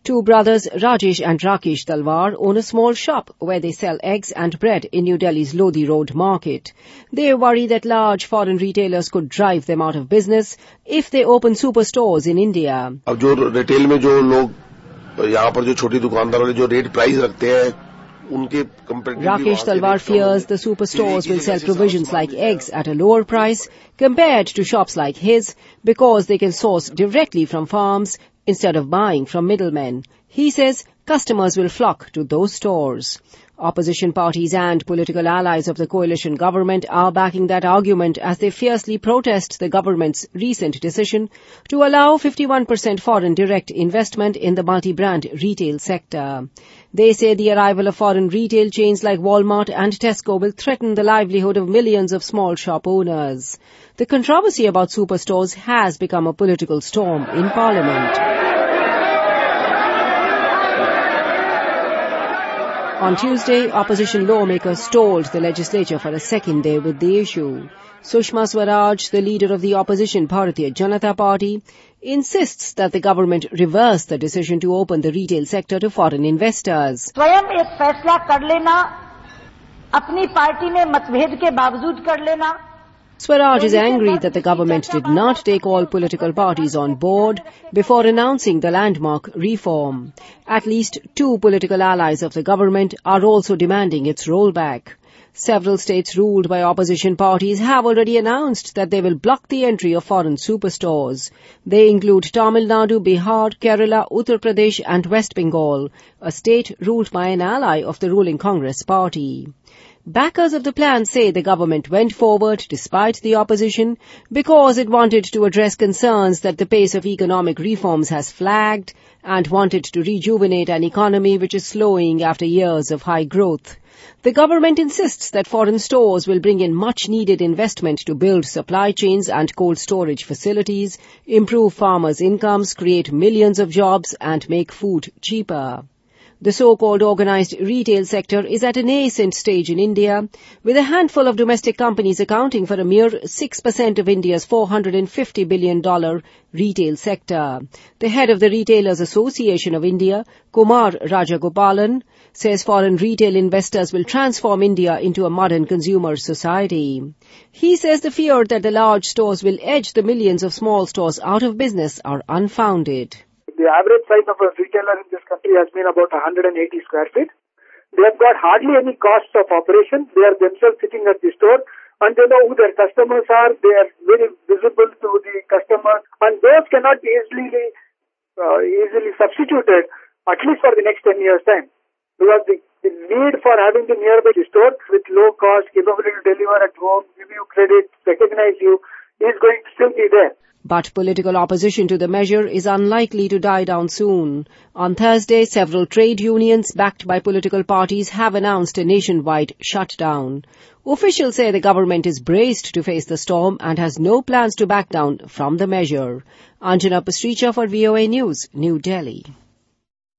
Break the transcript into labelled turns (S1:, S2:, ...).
S1: Two brothers, Rajesh and Rakesh Talwar, own a small shop where they sell eggs and bread in New Delhi's Lodi Road market. They worry that large foreign retailers could drive them out of business if they open superstores in India.
S2: अब जो retail में जो लोग यहाँ पर जो छोटी दुकानदार वाले जो रेट प्राइस रखते हैं
S1: Rakesh Talwar fears the superstores will sell provisions like eggs at a lower price compared to shops like his because they can source directly from farms instead of buying from middlemen. He says customers will flock to those stores. Opposition parties and political allies of the coalition government are backing that argument as they fiercely protest the government's recent decision to allow 51% foreign direct investment in the multi-brand retail sector. They say the arrival of foreign retail chains like Walmart and Tesco will threaten the livelihood of millions of small shop owners. The controversy about superstores has become a political storm in Parliament. On Tuesday, opposition lawmakers stalled the legislature for a second day with the issue. Sushma Swaraj, the leader of the opposition Bharatiya Janata Party, insists that the government reverse the decision to open the retail sector to foreign investors.
S3: स्वयं एक फैसला कर लेना, अपनी party में मतभेद के बावजूद कर लेना.
S1: Swaraj is angry that the government did not take all political parties on board before announcing the landmark reform. At least two political allies of the government are also demanding its rollback. Several states ruled by opposition parties have already announced that they will block the entry of foreign superstores. They include Tamil Nadu, Bihar, Kerala, Uttar Pradesh and West Bengal, a state ruled by an ally of the ruling Congress party. Backers of the plan say the government went forward despite the opposition because it wanted to address concerns that the pace of economic reforms has flagged and wanted to rejuvenate an economy which is slowing after years of high growth. The government insists that foreign stores will bring in much-needed investment to build supply chains and cold storage facilities, improve farmers' incomes, create millions of jobs and make food cheaper. The so-called organized retail sector is at a nascent stage in India, with a handful of domestic companies accounting for a mere 6% of India's $450 billion retail sector. The head of the Retailers Association of India, Kumar Rajagopalan, says foreign retail investors will transform India into a modern consumer society. He says the fear that the large stores will edge the millions of small stores out of business are unfounded.
S4: The average size of a retailer in this country has been about 180 square feet. They have got hardly any costs of operation. They are themselves sitting at the store and they know who their customers are. They are very visible to the customer and those cannot be easily substituted at least for the next 10 years' time. Because the need for having the nearby store with low cost, capability to deliver at home, give you credit, recognize you, is going to still be there.
S1: But political opposition to the measure is unlikely to die down soon. On Thursday, several trade unions backed by political parties have announced a nationwide shutdown. Officials say the government is braced to face the storm and has no plans to back down from the measure. Anjana Pastricha for VOA News, New Delhi.